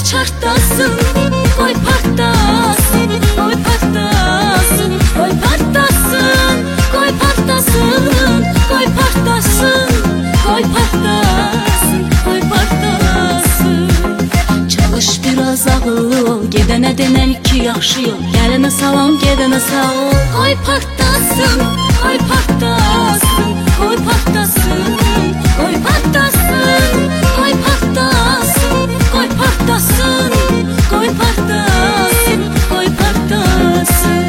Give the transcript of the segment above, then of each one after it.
çartlasın, koy partlasın, koy partlasın, koy partlasın, koy partlasın, koy partlasın, koy partlasın, koy partlasın. Çalış biraz ağıllı ol, gedene denen iki yaxşı yol. Gələnə salam, gedənə sağ ol. Koy partlasın, koy partlasın, koy partlasın, koy partlasın, koy partlasın, koy partlasın, koy partlasın, koy partlasın.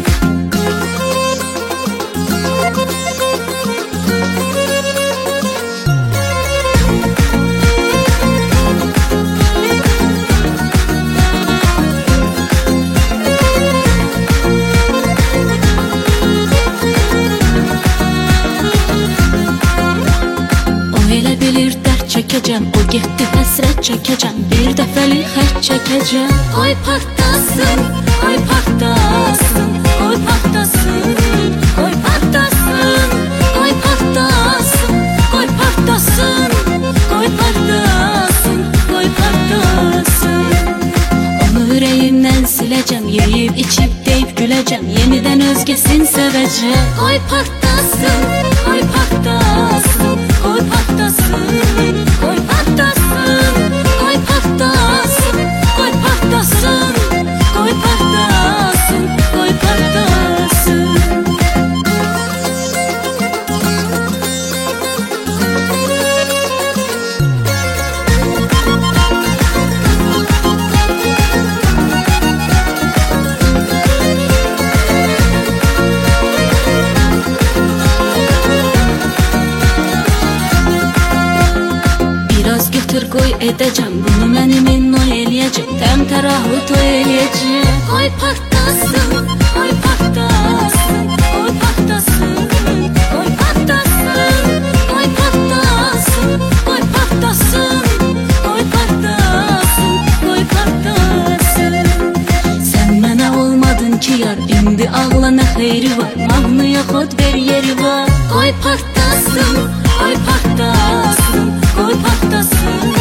Çəkəcəm, o getdi həsrət çəkəcəm, bir dəfəlik xətt çəkəcəm. Qoy partlasın, qoy partlasın, qoy partlasın, qoy partlasın, qoy partlasın, qoy partlasın, qoy partlasın, qoy partlasın. Onu ürəyimdən siləcəm, yeyib içib deyib güləcəm, yenidən özgəsin sevəcəm. Qoy partlasın, qoy partlasın, qoy partlasın, koy partlasın, koy partlasın, koy partlasın, koy partlasın, koy partlasın. Qoy edəcəm, bunu mənim o eləyəcəm, təmtərahlı toy eləyəcəm. Qoy partlasın, qoy partlasın, qoy partlasın, qoy partlasın, qoy partlasın, qoy partlasın, qoy partlasın, qoy partlasın. Sən mənə olmadın ki yar, indi ağla nə xeyri var, mahnıya xod ver yeri var. Qoy partlasın, qoy partlasın, qoy partlasın,